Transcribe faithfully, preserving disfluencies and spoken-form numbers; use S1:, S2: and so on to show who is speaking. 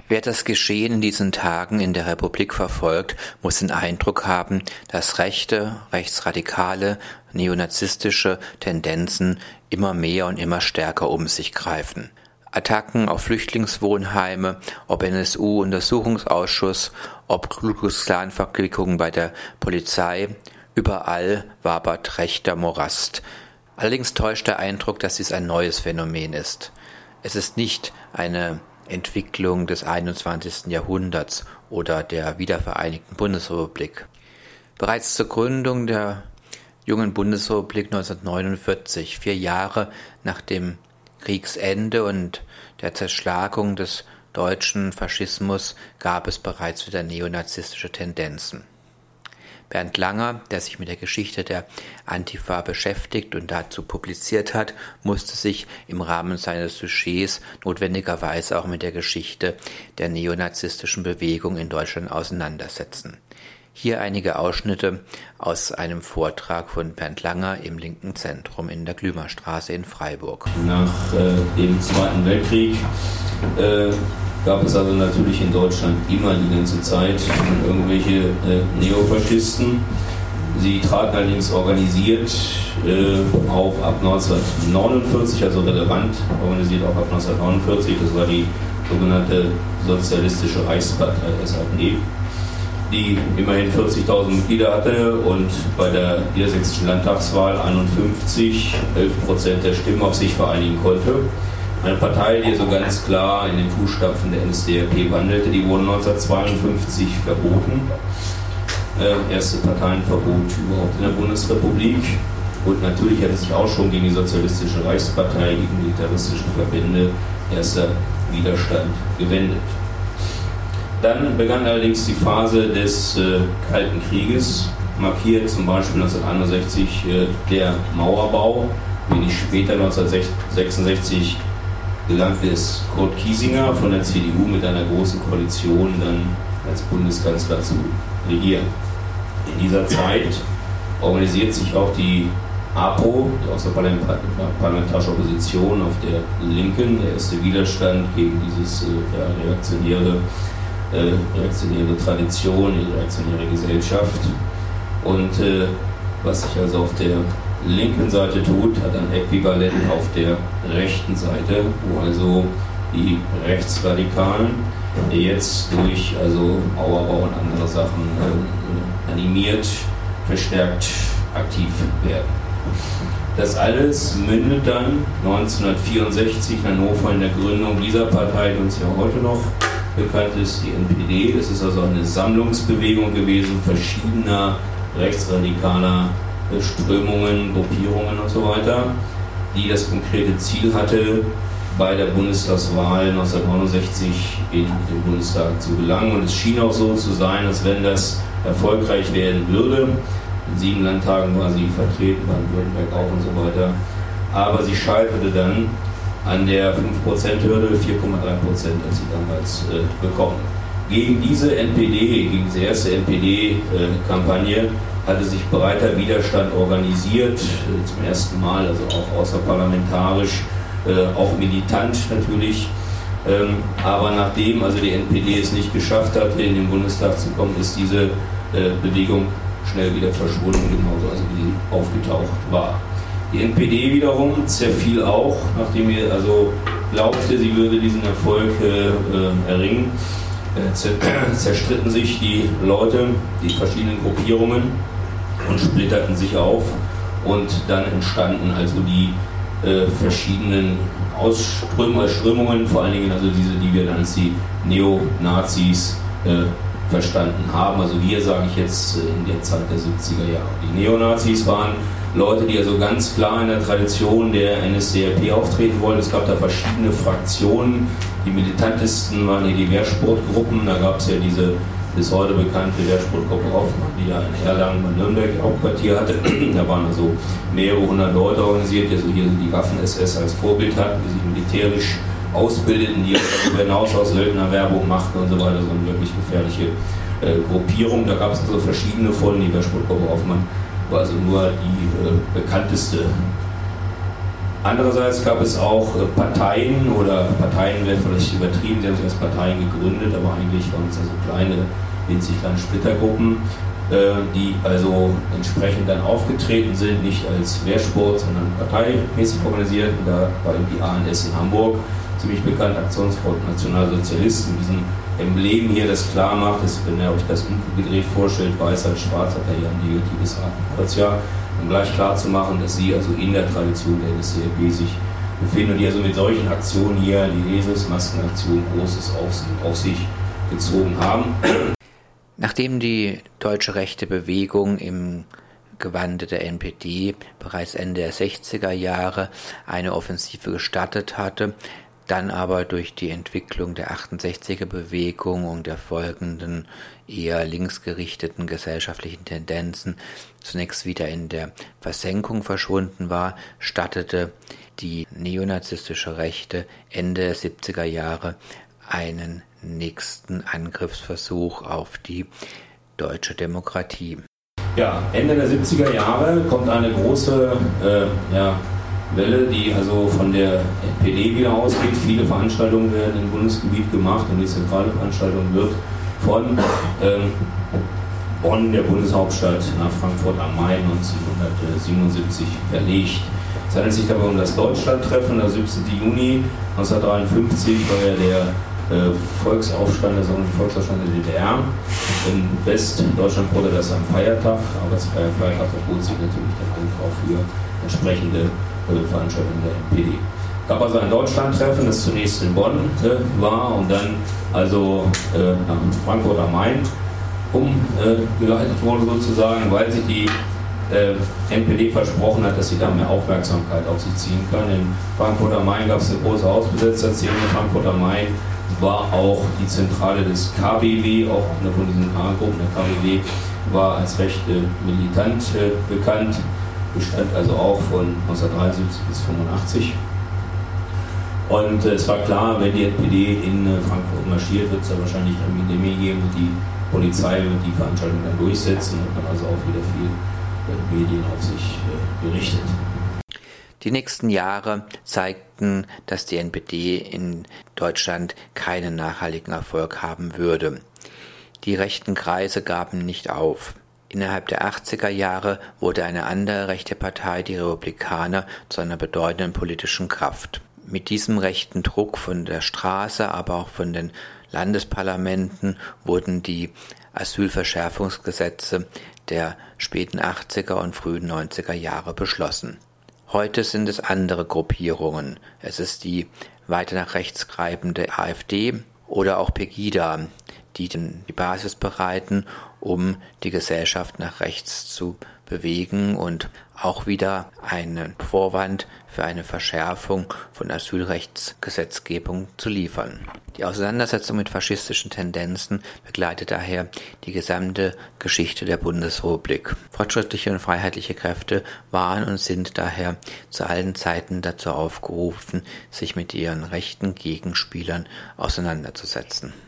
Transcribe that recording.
S1: Wer das Geschehen in diesen Tagen in der Republik verfolgt, muss den Eindruck haben, dass rechte, rechtsradikale, neonazistische Tendenzen immer mehr und immer stärker um sich greifen. Attacken auf Flüchtlingswohnheime, ob N S U-Untersuchungsausschuss, ob Ku Klux Klan-Verquickungen bei der Polizei, überall wabert rechter Morast. Allerdings täuscht der Eindruck, dass dies ein neues Phänomen ist. Es ist nicht eine Entwicklung des einundzwanzigsten Jahrhunderts oder der wiedervereinigten Bundesrepublik. Bereits zur Gründung der jungen Bundesrepublik neunzehnhundertneunundvierzig, vier Jahre nach dem Kriegsende und der Zerschlagung des deutschen Faschismus, gab es bereits wieder neonazistische Tendenzen. Bernd Langer, der sich mit der Geschichte der Antifa beschäftigt und dazu publiziert hat, musste sich im Rahmen seines Sujets notwendigerweise auch mit der Geschichte der neonazistischen Bewegung in Deutschland auseinandersetzen. Hier einige Ausschnitte aus einem Vortrag von Bernd Langer im Linken Zentrum in der Glümerstraße in Freiburg.
S2: Nach äh, dem Zweiten Weltkrieg äh, gab es also natürlich in Deutschland immer die ganze Zeit irgendwelche äh, Neofaschisten. Sie traten allerdings organisiert äh, auf ab neunzehnhundertneunundvierzig, also relevant organisiert auch ab neunzehnhundertneunundvierzig. Das war die sogenannte Sozialistische Reichspartei, S A P, die immerhin vierzigtausend Mitglieder hatte und bei der niedersächsischen Landtagswahl einundfünfzig, elf Prozent der Stimmen auf sich vereinigen konnte. Eine Partei, die so ganz klar in den Fußstapfen der N S D A P wandelte, die wurde neunzehnhundertzweiundfünfzig verboten. Äh, erste Parteienverbot überhaupt in der Bundesrepublik. Und natürlich hat es sich auch schon gegen die Sozialistische Reichspartei, gegen militaristische Verbände erster Widerstand gewendet. Dann begann allerdings die Phase des äh, Kalten Krieges, markiert zum Beispiel neunzehnhunderteinundsechzig äh, der Mauerbau. Wenig später, neunzehnhundertsechsundsechzig, gelang es Kurt Kiesinger von der C D U mit einer großen Koalition dann als Bundeskanzler zu regieren. In dieser Zeit organisiert sich auch die APO, die außerparlamentarische Opposition auf der Linken, der erste Widerstand gegen dieses äh, ja, reaktionäre, äh, reaktionäre Tradition, die reaktionäre Gesellschaft. Und äh, was sich also auf der linken Seite tut, hat ein Äquivalent auf der rechten Seite, wo also die Rechtsradikalen, die jetzt durch also Mauerbau und andere Sachen äh, animiert, verstärkt aktiv werden. Das alles mündet dann neunzehnhundertvierundsechzig in Hannover in der Gründung dieser Partei, die uns ja heute noch bekannt ist, die N P D. Das ist also eine Sammlungsbewegung gewesen verschiedener rechtsradikaler Strömungen, Gruppierungen und so weiter, die das konkrete Ziel hatte, bei der Bundestagswahl neunzehnhundertneunundsechzig in den Bundestag zu gelangen. Und es schien auch so zu sein, als wenn das erfolgreich werden würde. In sieben Landtagen war sie vertreten, Baden-Württemberg auch und so weiter. Aber sie scheiterte dann an der fünf Prozent Hürde, vier Komma drei Prozent hat sie damals äh, bekommen. Gegen diese N P D, gegen diese erste N P D-Kampagne, hatte sich breiter Widerstand organisiert, zum ersten Mal, also auch außerparlamentarisch, auch militant natürlich. Aber nachdem also die N P D es nicht geschafft hatte, in den Bundestag zu kommen, ist diese Bewegung schnell wieder verschwunden, genauso also wie sie aufgetaucht war. Die N P D wiederum zerfiel auch, nachdem ihr also glaubte, sie würde diesen Erfolg erringen. Zerstritten sich die Leute, die verschiedenen Gruppierungen und splitterten sich auf und dann entstanden also die äh, verschiedenen Ausströmungen, Strömungen, vor allen Dingen also diese, die wir dann als die Neonazis äh, verstanden haben. Also wir, sage ich jetzt, in der Zeit der siebziger Jahre. Die Neonazis waren Leute, die also ganz klar in der Tradition der N S D A P auftreten wollten. Es gab da verschiedene Fraktionen. Die militantesten waren hier die Wehrsportgruppen. Da gab es ja diese bis heute bekannte Wehrsportgruppe Hoffmann, die ja in Erlangen bei Nürnberg Hauptquartier hatte. Da waren also mehrere hundert Leute organisiert, die also hier die Waffen-S S als Vorbild hatten, die sich militärisch ausbildeten, die darüber hinaus aus Söldnerwerbung machten und so weiter. So eine wirklich gefährliche äh, Gruppierung. Da gab es also verschiedene von. Die Wehrsportgruppe Hoffmann war also nur die äh, bekannteste Andererseits gab es auch Parteien, oder Parteien wäre vielleicht übertrieben, sie haben sich als Parteien gegründet, aber eigentlich waren es also kleine, winzig kleine Splittergruppen, die also entsprechend dann aufgetreten sind, nicht als Wehrsport, sondern parteimäßig organisiert. Und da war eben die A N S in Hamburg ziemlich bekannt, Aktionsfront Nationalsozialisten, mit diesem Emblem hier, das klar macht, dass, wenn ihr euch das umgedreht vorstellt, weiß als schwarz, hat er hier ein negatives Hakenkreuz, um gleich klar zu machen, dass sie also in der Tradition der N S D A P sich befinden und die also mit solchen Aktionen hier, die Jesus-Maskenaktion, Großes auf, auf sich gezogen haben.
S1: Nachdem die deutsche rechte Bewegung im Gewande der N P D bereits Ende der sechziger Jahre eine Offensive gestartet hatte, dann aber durch die Entwicklung der achtundsechziger Bewegung und der folgenden eher linksgerichteten gesellschaftlichen Tendenzen zunächst wieder in der Versenkung verschwunden war, startete die neonazistische Rechte Ende der siebziger Jahre einen nächsten Angriffsversuch auf die deutsche Demokratie.
S2: Ja, Ende der siebziger Jahre kommt eine große äh, ja, Welle, die also von der N P D wieder ausgeht. Viele Veranstaltungen werden im Bundesgebiet gemacht und die zentrale Veranstaltung wird von ähm, Bonn, der Bundeshauptstadt, nach Frankfurt am Main neunzehnhundertsiebenundsiebzig verlegt. Es handelt sich dabei um das Deutschlandtreffen, der siebzehnten Juni neunzehnhundertdreiundfünfzig war ja der äh, Volksaufstand, der sogenannte Volksaufstand der D D R. In Westdeutschland wurde das am Feiertag, aber das Feiertag verbot sich natürlich dann auch für entsprechende äh, Veranstaltungen der N P D. Es gab also ein Deutschlandtreffen, das zunächst in Bonn äh, war und dann also äh, nach Frankfurt am Main umgeleitet äh, wurde sozusagen, weil sich die äh, N P D versprochen hat, dass sie da mehr Aufmerksamkeit auf sich ziehen können. In Frankfurt am Main gab es eine große Hausbesetzerszene. Frankfurt am Main war auch die Zentrale des K B W, auch eine von diesen A-Gruppen. Der K B W war als recht äh, militant äh, bekannt, bestand also auch von neunzehnhundertdreiundsiebzig bis neunzehnhundertfünfundachtzig. Und äh, es war klar, wenn die N P D in äh, Frankfurt marschiert, wird es da wahrscheinlich eine Epidemie geben und die Polizei wird die Veranstaltung dann durchsetzen und dann also auch wieder viel äh, Medien auf sich äh, berichtet.
S1: Die nächsten Jahre zeigten, dass die N P D in Deutschland keinen nachhaltigen Erfolg haben würde. Die rechten Kreise gaben nicht auf. Innerhalb der achtziger Jahre wurde eine andere rechte Partei, die Republikaner, zu einer bedeutenden politischen Kraft. Mit diesem rechten Druck von der Straße, aber auch von den Landesparlamenten wurden die Asylverschärfungsgesetze der späten achtziger und frühen neunziger Jahre beschlossen. Heute sind es andere Gruppierungen. Es ist die weiter nach rechts greifende AfD oder auch Pegida, die die Basis bereiten, um die Gesellschaft nach rechts zu bewegen und auch wieder einen Vorwand für eine Verschärfung von Asylrechtsgesetzgebung zu liefern. Die Auseinandersetzung mit faschistischen Tendenzen begleitet daher die gesamte Geschichte der Bundesrepublik. Fortschrittliche und freiheitliche Kräfte waren und sind daher zu allen Zeiten dazu aufgerufen, sich mit ihren rechten Gegenspielern auseinanderzusetzen.